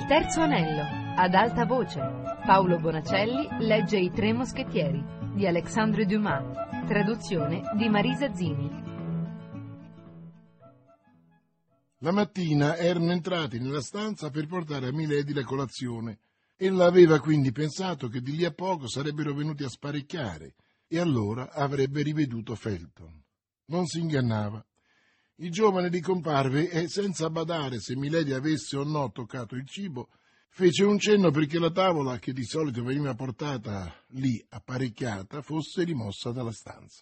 terzo anello, ad alta voce. Paolo Bonacelli legge I tre moschettieri di Alexandre Dumas, traduzione di Marisa Zini. La mattina erano entrati nella stanza per portare a Milady la colazione. Ella aveva quindi pensato che di lì a poco sarebbero venuti a sparecchiare e allora avrebbe riveduto Felton. Non si ingannava. Il giovane ricomparve e, senza badare se Milady avesse o no toccato il cibo, fece un cenno perché la tavola, che di solito veniva portata lì apparecchiata, fosse rimossa dalla stanza.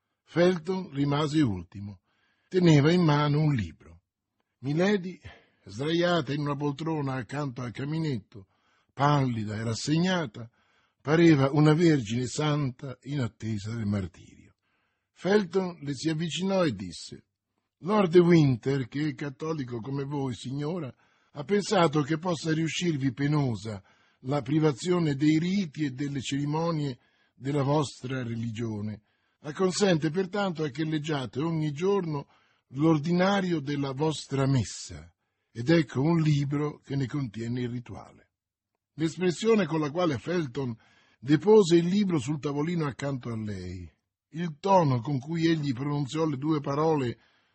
Felton rimase ultimo. Teneva in mano un libro. Milady, sdraiata in una poltrona accanto al caminetto, pallida e rassegnata, pareva una vergine santa in attesa del martirio. Felton le si avvicinò e disse: «Lord de Winter, che è cattolico come voi, signora, ha pensato che possa riuscirvi penosa la privazione dei riti e delle cerimonie della vostra religione. Acconsente pertanto a che leggiate ogni giorno l'ordinario della vostra messa, ed ecco un libro che ne contiene il rituale». L'espressione con la quale Felton depose il libro sul tavolino accanto a lei, il tono con cui egli pronunziò le due parole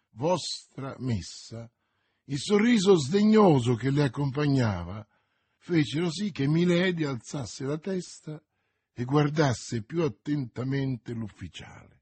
«vostra messa», il sorriso sdegnoso che le accompagnava, fecero sì che Milady alzasse la testa e guardasse più attentamente l'ufficiale.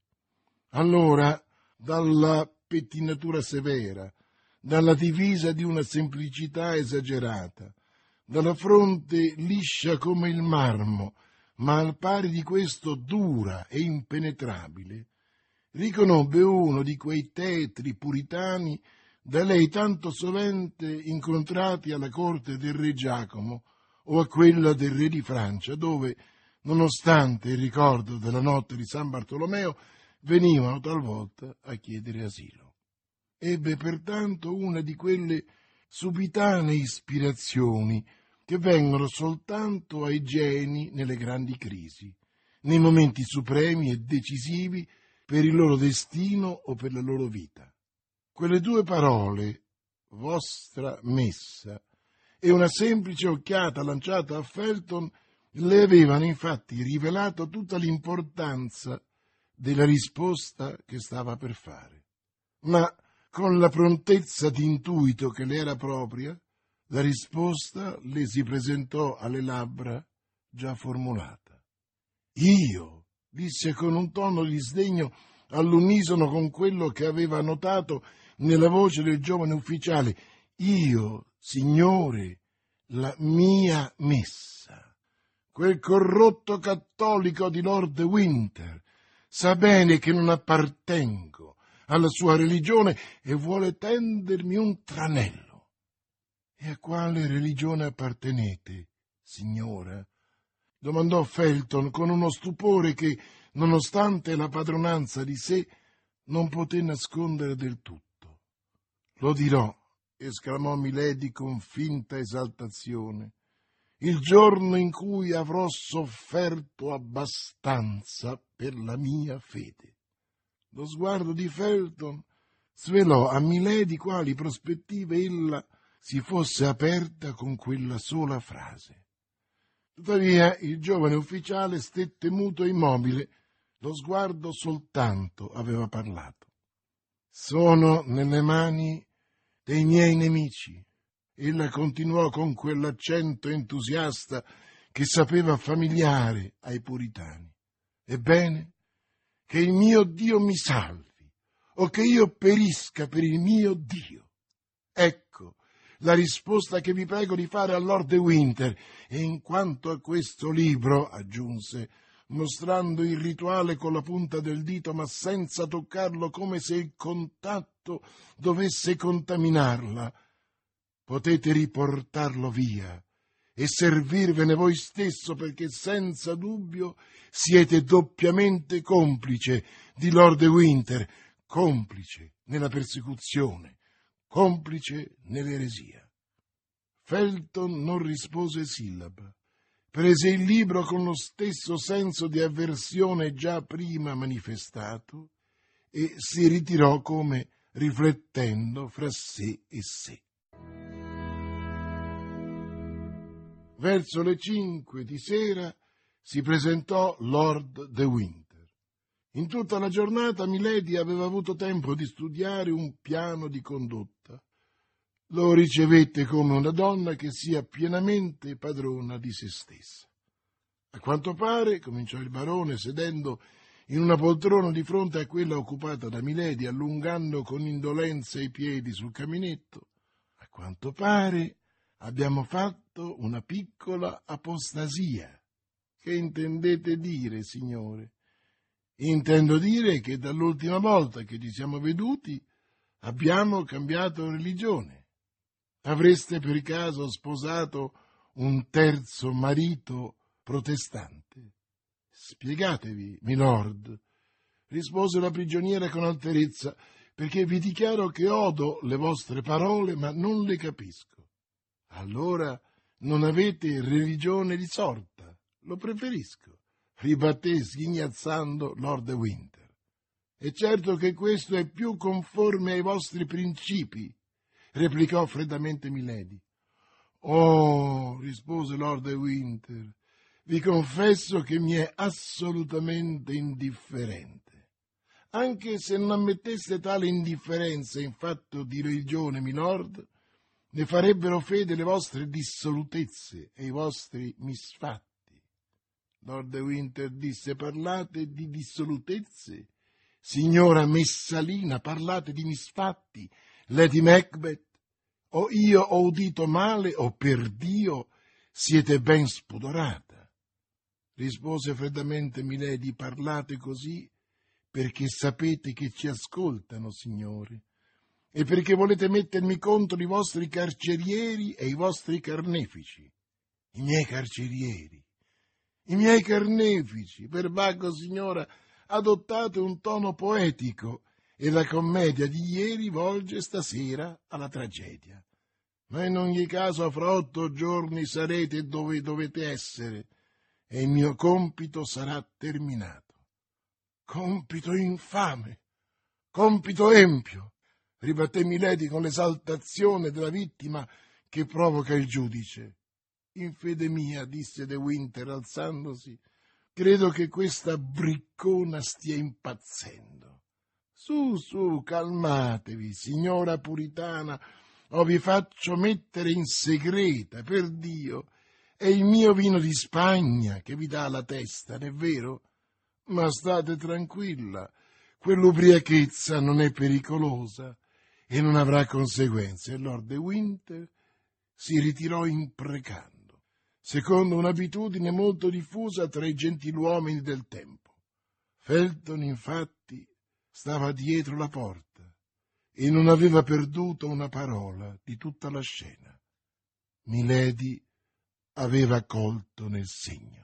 Allora, dalla pettinatura severa, dalla divisa di una semplicità esagerata, dalla fronte liscia come il marmo, ma al pari di questo dura e impenetrabile, riconobbe uno di quei tetri puritani da lei tanto sovente incontrati alla corte del re Giacomo o a quella del re di Francia, dove, nonostante il ricordo della notte di San Bartolomeo, venivano talvolta a chiedere asilo. Ebbe pertanto una di quelle subitanee ispirazioni che vengono soltanto ai geni nelle grandi crisi, nei momenti supremi e decisivi per il loro destino o per la loro vita. Quelle due parole, vostra messa, e una semplice occhiata lanciata a Felton le avevano infatti rivelato tutta l'importanza della risposta che stava per fare. Ma con la prontezza d'intuito che le era propria, la risposta le si presentò alle labbra già formulata. «Io», disse con un tono di sdegno all'unisono con quello che aveva notato nella voce del giovane ufficiale, «io, signore, la mia messa». Quel corrotto cattolico di Lord Winter sa bene che non appartengo alla sua religione e vuole tendermi un tranello. «E a quale religione appartenete, signora?» domandò Felton con uno stupore che, nonostante la padronanza di sé, non poté nascondere del tutto. «Lo dirò», esclamò Milady con finta esaltazione, «il giorno in cui avrò sofferto abbastanza per la mia fede». Lo sguardo di Felton svelò a Milady quali prospettive ella si fosse aperta con quella sola frase. Tuttavia il giovane ufficiale stette muto e immobile, lo sguardo soltanto aveva parlato. «Sono nelle mani dei miei nemici», ella continuò con quell'accento entusiasta che sapeva familiare ai puritani. «Ebbene, che il mio Dio mi salvi, o che io perisca per il mio Dio. Ecco la risposta che vi prego di fare a Lord de Winter, e in quanto a questo libro», aggiunse, mostrando il rituale con la punta del dito, ma senza toccarlo, come se il contatto dovesse contaminarla, «potete riportarlo via e servirvene voi stesso, perché senza dubbio siete doppiamente complice di Lord de Winter, complice nella persecuzione, complice nell'eresia». Felton non rispose sillaba. Prese il libro con lo stesso senso di avversione già prima manifestato e si ritirò come riflettendo fra sé e sé. Verso le 5 di sera si presentò Lord de Winter. In tutta la giornata Milady aveva avuto tempo di studiare un piano di condotta. Lo ricevette come una donna che sia pienamente padrona di se stessa. A quanto pare, cominciò il barone, sedendo in una poltrona di fronte a quella occupata da Milady, allungando con indolenza i piedi sul caminetto, a quanto pare abbiamo fatto una piccola apostasia. Che intendete dire, signore? Intendo dire che dall'ultima volta che ci siamo veduti abbiamo cambiato religione. Avreste per caso sposato un terzo marito protestante? Spiegatevi, milord, rispose la prigioniera con alterezza, perché vi dichiaro che odo le vostre parole, ma non le capisco. Allora non avete religione di sorta, lo preferisco, ribatté sghignazzando Lord de Winter. È certo che questo è più conforme ai vostri principi, replicò freddamente Milady. Oh, rispose Lord de Winter, vi confesso che mi è assolutamente indifferente. Anche se non ammetteste tale indifferenza in fatto di religione, milord, ne farebbero fede le vostre dissolutezze e i vostri misfatti. Lord de Winter disse: parlate di dissolutezze? Signora Messalina, parlate di misfatti? Lady Macbeth, o io ho udito male, o per Dio siete ben spudorata. Rispose freddamente Milady: parlate così perché sapete che ci ascoltano, signore, e perché volete mettermi contro i vostri carcerieri e i vostri carnefici. I miei carcerieri, i miei carnefici, per vago, signora, adottate un tono poetico e la commedia di ieri volge stasera alla tragedia. Ma in ogni caso fra 8 giorni sarete dove dovete essere e il mio compito sarà terminato. Compito infame, compito empio, ribatté Milady con l'esaltazione della vittima che provoca il giudice. In fede mia, disse De Winter alzandosi, credo che questa briccona stia impazzendo. Su, calmatevi, signora puritana, o vi faccio mettere in segreta, per Dio. È il mio vino di Spagna che vi dà la testa, non è vero? Ma state tranquilla, quell'ubriachezza non è pericolosa e non avrà conseguenze. E Lord de Winter si ritirò imprecando, secondo un'abitudine molto diffusa tra i gentiluomini del tempo. Felton, infatti, stava dietro la porta e non aveva perduto una parola di tutta la scena. Milady aveva colto nel segno.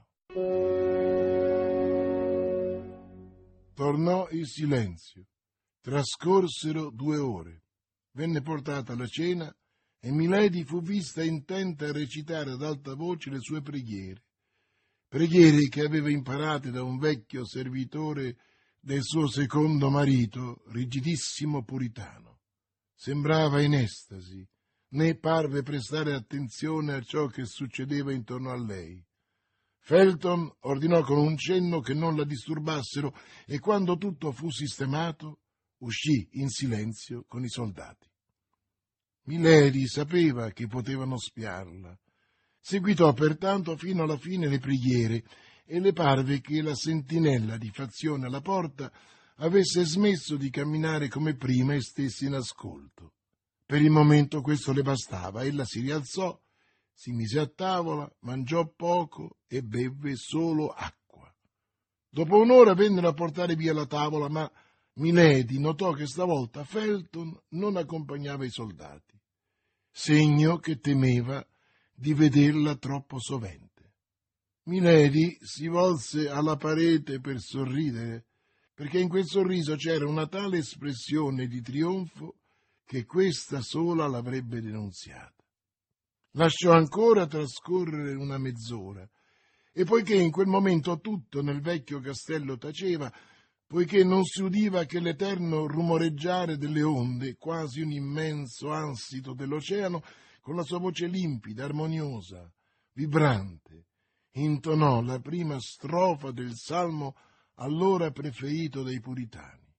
Tornò il silenzio. Trascorsero 2 ore. Venne portata la cena e Milady fu vista intenta a recitare ad alta voce le sue preghiere che aveva imparate da un vecchio servitore del suo secondo marito, rigidissimo puritano. Sembrava in estasi, né parve prestare attenzione a ciò che succedeva intorno a lei. Felton ordinò con un cenno che non la disturbassero e quando tutto fu sistemato uscì in silenzio con i soldati. Milady sapeva che potevano spiarla. Seguitò pertanto fino alla fine le preghiere e le parve che la sentinella di fazione alla porta avesse smesso di camminare come prima e stesse in ascolto. Per il momento questo le bastava. Ella si rialzò, si mise a tavola, mangiò poco e bevve solo acqua. Dopo un'ora vennero a portare via la tavola, ma Milady notò che stavolta Felton non accompagnava i soldati, segno che temeva di vederla troppo sovente. Milady si volse alla parete per sorridere, perché in quel sorriso c'era una tale espressione di trionfo che questa sola l'avrebbe denunziata. Lasciò ancora trascorrere una mezz'ora, e poiché in quel momento tutto nel vecchio castello taceva, poiché non si udiva che l'eterno rumoreggiare delle onde, quasi un immenso ansito dell'oceano, con la sua voce limpida, armoniosa, vibrante, intonò la prima strofa del salmo allora preferito dai puritani.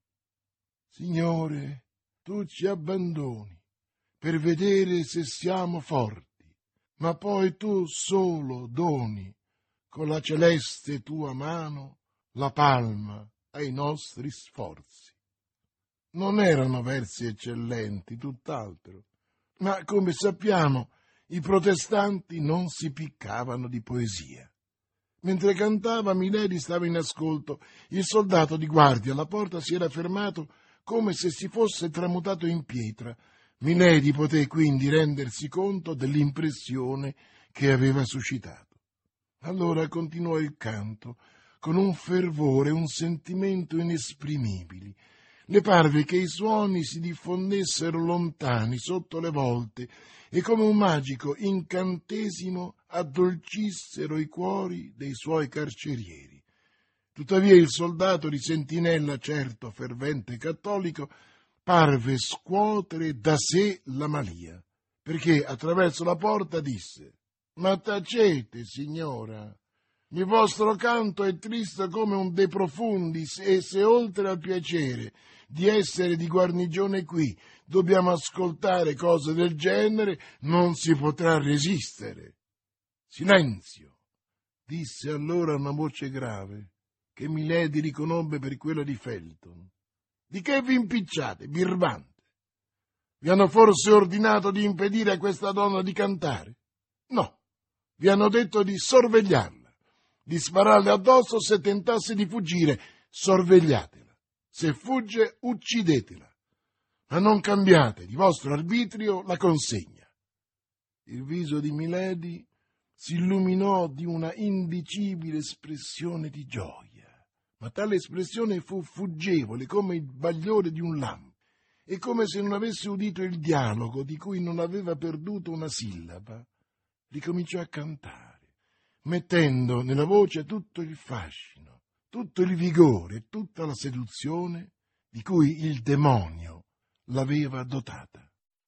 Signore, tu ci abbandoni per vedere se siamo forti, ma poi tu solo doni con la celeste tua mano la palma ai nostri sforzi. Non erano versi eccellenti, tutt'altro, ma come sappiamo i protestanti non si piccavano di poesia. Mentre cantava, Milady stava in ascolto. Il soldato di guardia alla porta si era fermato come se si fosse tramutato in pietra. Milady poté quindi rendersi conto dell'impressione che aveva suscitato. Allora continuò il canto, con un fervore, un sentimento inesprimibili. Le parve che i suoni si diffondessero lontani, sotto le volte, e come un magico incantesimo addolcissero i cuori dei suoi carcerieri. Tuttavia il soldato di sentinella, certo fervente cattolico, parve scuotere da sé la malia, perché attraverso la porta disse: «Ma tacete, signora! Il vostro canto è triste come un De Profundis, e se oltre al piacere di essere di guarnigione qui dobbiamo ascoltare cose del genere, non si potrà resistere». «Silenzio!» disse allora una voce grave, che Milady riconobbe per quella di Felton. «Di che vi impicciate, birbante? Vi hanno forse ordinato di impedire a questa donna di cantare? No, vi hanno detto di sorvegliarla, di spararle addosso se tentasse di fuggire. Sorvegliatela. Se fugge, uccidetela. Ma non cambiate di vostro arbitrio la consegna». Il viso di Milady si illuminò di una indicibile espressione di gioia, ma tale espressione fu fuggevole come il bagliore di un lampo, e come se non avesse udito il dialogo di cui non aveva perduto una sillaba, ricominciò a cantare, mettendo nella voce tutto il fascino, tutto il vigore, tutta la seduzione di cui il demonio l'aveva dotata.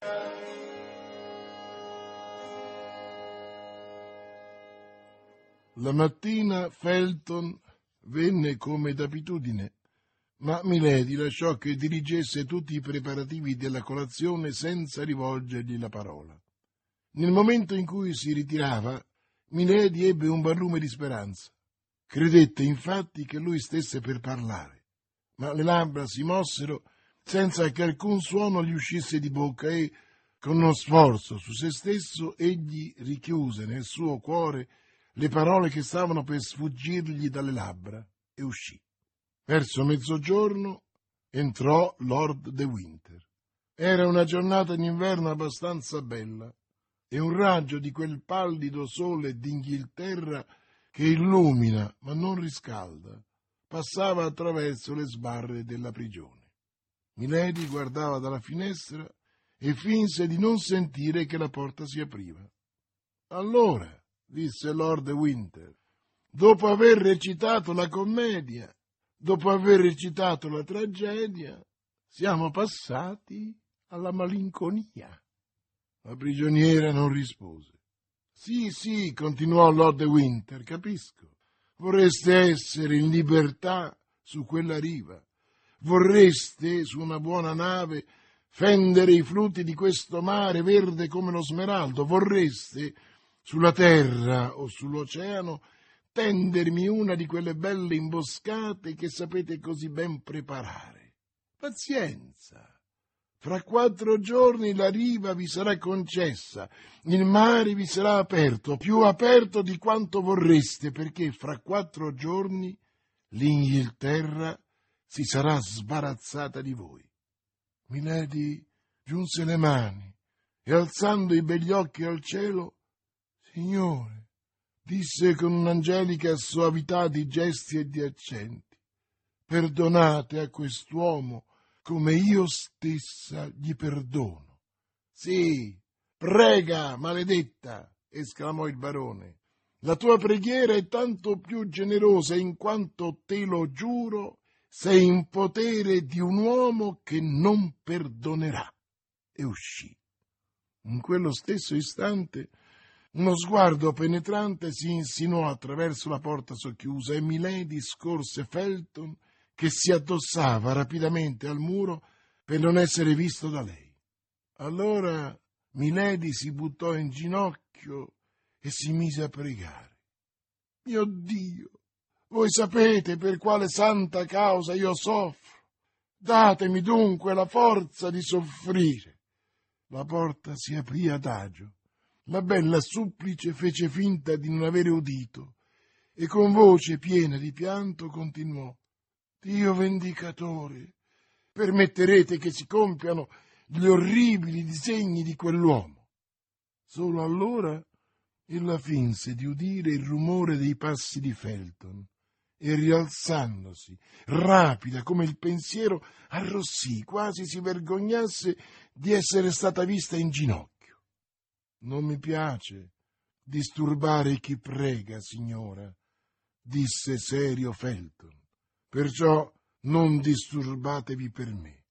La mattina Felton venne come d'abitudine, ma Milady lasciò che dirigesse tutti i preparativi della colazione senza rivolgergli la parola. Nel momento in cui si ritirava, Milady ebbe un barlume di speranza. Credette infatti che lui stesse per parlare, ma le labbra si mossero senza che alcun suono gli uscisse di bocca e, con uno sforzo su se stesso, egli richiuse nel suo cuore le parole che stavano per sfuggirgli dalle labbra e uscì. Verso mezzogiorno entrò Lord de Winter. Era una giornata d'inverno abbastanza bella e un raggio di quel pallido sole d'Inghilterra che illumina ma non riscalda passava attraverso le sbarre della prigione. Milady guardava dalla finestra e finse di non sentire che la porta si apriva. «Allora», disse Lord de Winter, «dopo aver recitato la commedia, dopo aver recitato la tragedia, siamo passati alla malinconia». La prigioniera non rispose. Sì, continuò Lord de Winter, capisco. Vorreste essere in libertà su quella riva. Vorreste, su una buona nave, fendere i flutti di questo mare verde come lo smeraldo. Vorreste, sulla terra o sull'oceano, tendermi una di quelle belle imboscate che sapete così ben preparare. Pazienza, fra 4 giorni la riva vi sarà concessa, il mare vi sarà aperto, più aperto di quanto vorreste, perché fra 4 giorni l'Inghilterra si sarà sbarazzata di voi. Milady giunse le mani e, alzando i begli occhi al cielo, «Signore», disse con un'angelica soavità di gesti e di accenti, «perdonate a quest'uomo come io stessa gli perdono». «Sì, prega, maledetta», esclamò il barone, «la tua preghiera è tanto più generosa in quanto, te lo giuro, sei in potere di un uomo che non perdonerà». E uscì. In quello stesso istante Uno sguardo penetrante si insinuò attraverso la porta socchiusa e Milady scorse Felton che si addossava rapidamente al muro per non essere visto da lei. Allora Milady si buttò in ginocchio e si mise a pregare. Mio Dio, voi sapete per quale santa causa io soffro. Datemi dunque la forza di soffrire. La porta si aprì adagio. La bella supplice fece finta di non avere udito e con voce piena di pianto continuò. Dio vendicatore, permetterete che si compiano gli orribili disegni di quell'uomo. Solo allora ella finse di udire il rumore dei passi di Felton e rialzandosi, rapida come il pensiero, arrossì, quasi si vergognasse di essere stata vista in ginocchio. Non mi piace disturbare chi prega, signora, disse serio Felton, perciò non disturbatevi per me.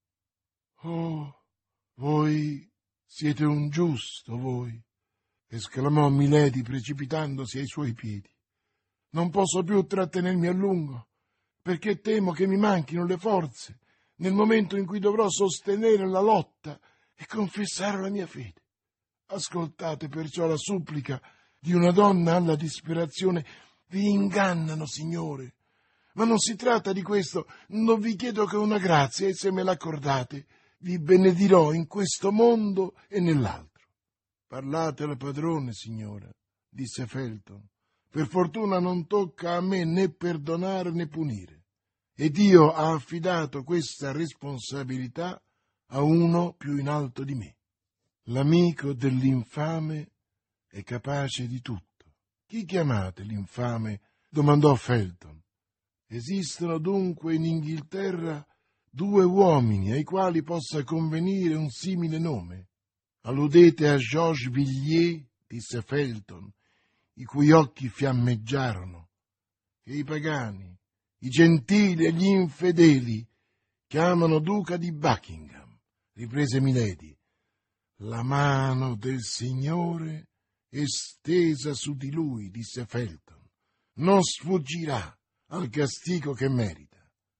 Oh, voi siete un giusto, voi, esclamò Milady precipitandosi ai suoi piedi. Non posso più trattenermi a lungo, perché temo che mi manchino le forze nel momento in cui dovrò sostenere la lotta e confessare la mia fede. Ascoltate perciò la supplica di una donna alla disperazione. Vi ingannano, signore, ma non si tratta di questo. Non vi chiedo che una grazia e se me l'accordate vi benedirò in questo mondo e nell'altro. Parlate al padrone, signora, disse Felton. Per fortuna non tocca a me né perdonare né punire, e Dio ha affidato questa responsabilità a uno più in alto di me. L'amico dell'infame è capace di tutto. Chi chiamate l'infame? Domandò Felton. Esistono dunque in Inghilterra 2 uomini ai quali possa convenire un simile nome? Alludete a Georges Villiers, disse Felton, i cui occhi fiammeggiarono, che i pagani, i gentili e gli infedeli chiamano duca di Buckingham, riprese Milady. La mano del Signore è stesa su di lui, disse Felton. Non sfuggirà al castigo che merita.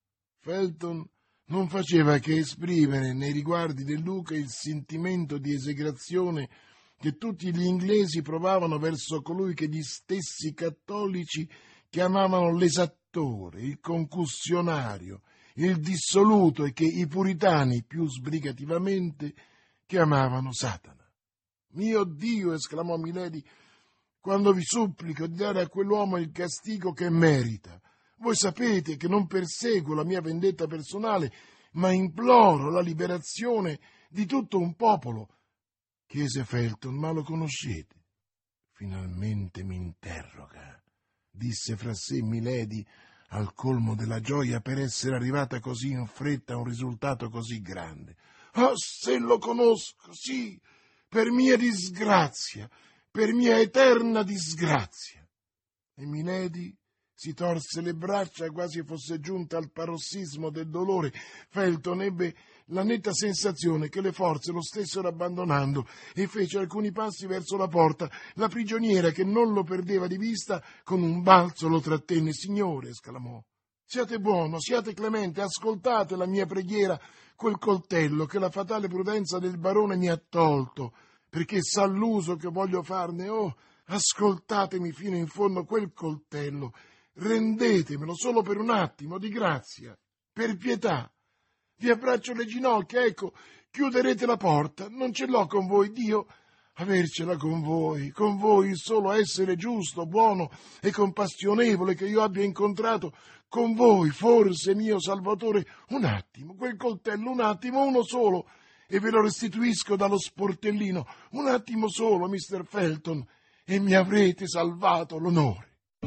Felton non faceva che esprimere nei riguardi del duca il sentimento di esecrazione che tutti gli inglesi provavano verso colui che gli stessi cattolici chiamavano l'esattore, il concussionario, il dissoluto e che i puritani più sbrigativamente chiamavano Satana. Mio Dio, esclamò Milady, quando vi supplico di dare a quell'uomo il castigo che merita. Voi sapete che non perseguo la mia vendetta personale, ma imploro la liberazione di tutto un popolo. Chiese Felton, ma lo conoscete? Finalmente mi interroga, disse fra sé Milady, al colmo della gioia per essere arrivata così in fretta a un risultato così grande. Ah, se lo conosco, sì, per mia disgrazia, per mia eterna disgrazia. E Milady si torse le braccia quasi fosse giunta al parossismo del dolore. Felton ebbe la netta sensazione che le forze lo stessero abbandonando e fece alcuni passi verso la porta. La prigioniera, che non lo perdeva di vista, con un balzo lo trattenne. Signore, esclamò, siate buono, siate clemente, ascoltate la mia preghiera. Quel coltello che la fatale prudenza del barone mi ha tolto, perché sa l'uso che voglio farne. Oh, ascoltatemi fino in fondo, quel coltello, rendetemelo solo per un attimo, di grazia, per pietà. Vi abbraccio le ginocchia, ecco, chiuderete la porta, non ce l'ho con voi, Dio, avercela con voi il solo essere giusto, buono e compassionevole che io abbia incontrato, con voi, forse, mio Salvatore, un attimo, quel coltello, un attimo, uno solo, e ve lo restituisco dallo sportellino, un attimo solo, Mr. Felton, e mi avrete salvato l'onore.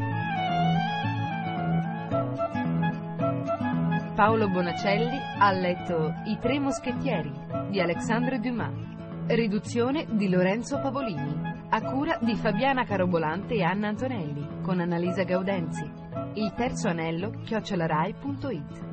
Paolo Bonacelli ha letto I Tre Moschettieri di Alexandre Dumas, riduzione di Lorenzo Pavolini, a cura di Fabiana Carobolante e Anna Antonelli, con Annalisa Gaudenzi. Il terzo anello @rai.it